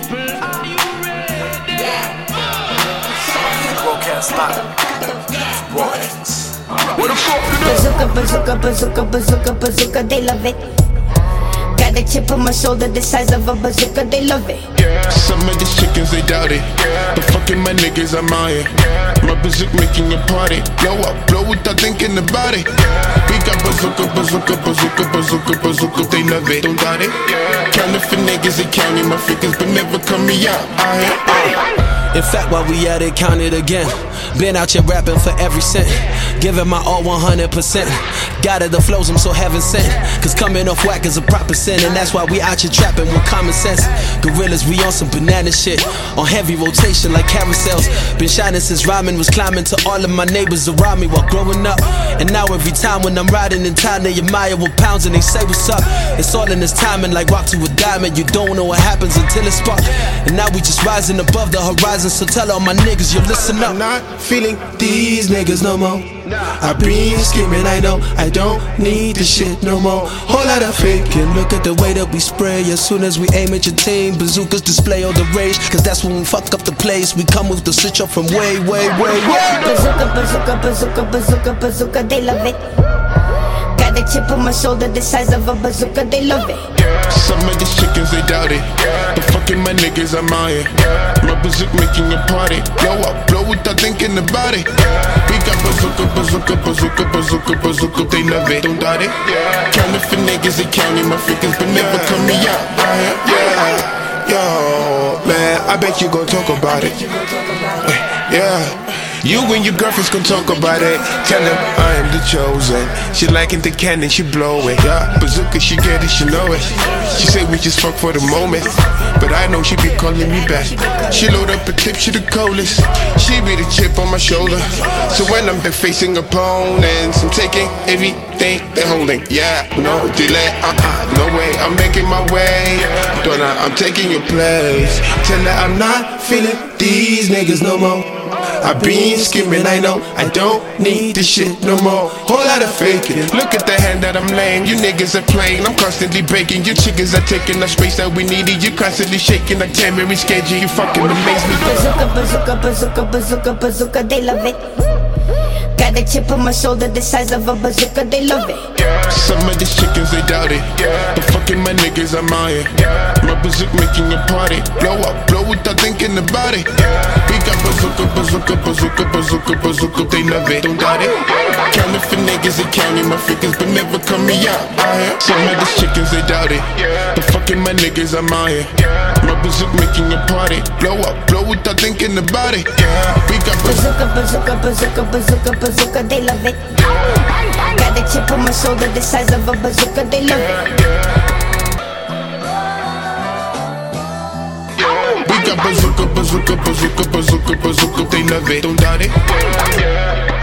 Broadcast live. Bazooka, bazooka, bazooka, bazooka, bazooka, they love it. Got a chip on my shoulder the size of a bazooka, they love it. Some of these chickens, they doubt it, but fucking my niggas, I'm iron. My bazooka making a party. Blow up, blow without thinking about it. We got bazooka, bazooka, bazooka, bazooka, bazooka, they love it, don't doubt it. Counting for niggas, they counting my figures, but never cut me out. In fact, while we at it, count it again. Been out here rapping for every cent, giving my all 100%. Got it, the flows I'm so heaven sent, cause coming off whack is a proper sin. And that's why we out here trapping with common sense. Gorillas, we on some banana shit, on heavy rotation like carousels. Been shining since rhyming was climbing to all of my neighbors around me while growing up. And now every time when I'm riding in town, they admire what pounds and they say what's up. It's all in this timing like rock to a diamond. You don't know what happens until it's sparked. And now we just rising above the horizon. So tell all my niggas, you listen up. I'm not feeling these niggas no more. I been scheming, I know I don't need this shit no more. Whole lot of faking, look at the way that we spray. As soon as we aim at your team, bazookas display all the rage. Cause that's when we fuck up the place. We come with the switch up from way, way, way, way. Bazooka, bazooka, bazooka, bazooka, bazooka, they love it. Got a chip on my shoulder the size of a bazooka, they love it. Some of these chickens, they doubt it, but fucking my niggas, I'm iron. My bazooka making a party. Blow up, blow without thinking about it. We got bazooka, bazooka, bazooka, bazooka, bazooka, they love it, don't doubt it. Counting for niggas, they counting my figures, but never cut me out. Yo, man, I bet you gon' talk about it. Yeah. You and your girlfriends gon' talk about it. Tell them I am the chosen. She liking the cannon, she blow it. Yeah, bazooka, she get it, she know it. She say we just fuck for the moment, but I know she be calling me back. She load up a clip, she the coldest. She be the chip on my shoulder. So when I'm back facing opponents, I'm taking everything they're holding. Yeah, no delay, no way, I'm making my way. Donna, I'm taking your place. Tell her I'm not feeling these niggas no more. I been scheming, I know I don't need this shit no more. Whole lot of faking. Look at the hand that I'm laying. You niggas are playing, I'm constantly breaking. You chickens are taking the space that we needed. You constantly shaking like Tammy schedule. You fucking amaze me. Bazooka, bazooka, bazooka, bazooka, bazooka, they love it. Got a chip on my shoulder the size of a bazooka, they love it. Some of these chickens, they doubt it, but fucking my niggas, I'm iron. My bazooka making a party. Blow up, blow without thinking about it. We got bazooka, bazooka, bazooka, bazooka, bazooka, they love it, don't doubt it. Counting for niggas, they counting my figures, but never cut me out. Some of these chickens, they doubt it, but fucking my niggas, I'm iron. My bazooka making a party. Blow up, blow without thinking about it. We got bazooka, bazooka, bazooka, bazooka, bazooka, they love it. Got a chip on my shoulder the size of a bazooka, they love it. We got bazooka, bazooka, bazooka, bazooka, bazooka, they love it, don't doubt it.